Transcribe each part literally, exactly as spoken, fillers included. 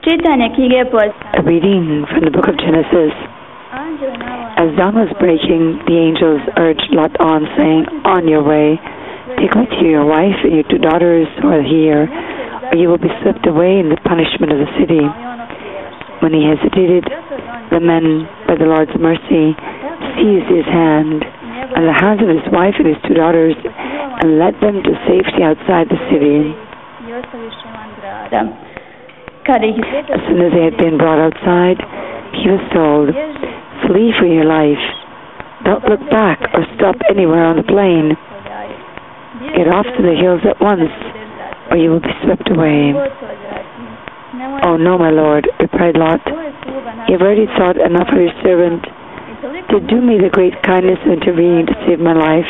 A reading from the book of Genesis. As dawn was breaking, the angels urged Lot on, saying, "On your way, take with you your wife and your two daughters who are here, or you will be swept away in the punishment of the city." When he hesitated, the men, by the Lord's mercy, seized his hand and the hands of his wife and his two daughters, and led them to safety outside the city. As soon as they had been brought outside, he was told, "Flee for your life. Don't look back or stop anywhere on the plain. Get off to the hills at once, or you will be swept away." "Oh no, my lord," replied Lot. "You have already thought enough of your servant to do me the great kindness of intervening to save my life.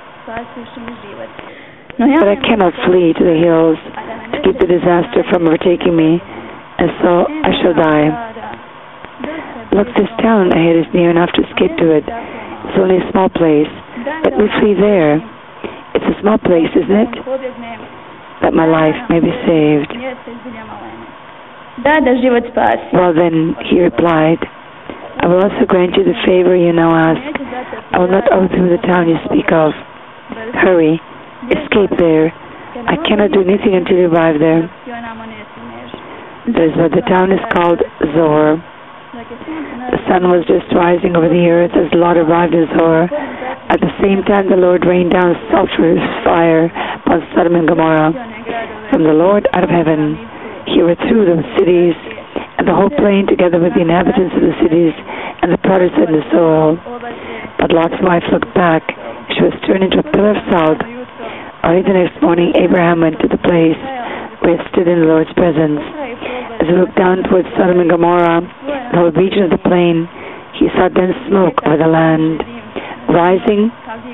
But I cannot flee to the hills to keep the disaster from overtaking me, and so I shall die. Look, this town ahead is near enough to escape to it. It's only a small place. Let me flee there. It's a small place, isn't it? That my life may be saved." "Well then," he replied, "I will also grant you the favor you now ask. I will not overthrow the town you speak of. Hurry, escape there. I cannot do anything until you arrive there." That is why the town is called Zoar. The sun was just rising over the earth as Lot arrived in Zoar. At the same time, the Lord rained down sulphurous fire upon Sodom and Gomorrah from the Lord out of heaven. He overthrew the cities and the whole plain, together with the inhabitants of the cities and the produce in the soil. But Lot's wife looked back. She was turned into a pillar of salt. Early the next morning, Abraham went to the place where it stood in the Lord's presence. As he looked down towards Sodom and Gomorrah, the whole region of the plain, he saw dense smoke over the land, rising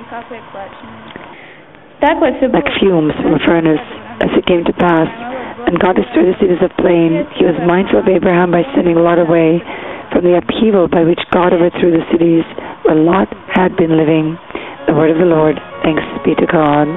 like fumes from a furnace. As it came to pass, and God destroyed the cities of plain, he was mindful of Abraham by sending Lot away from the upheaval by which God overthrew the cities where Lot had been living. The word of the Lord. Thanks be to God.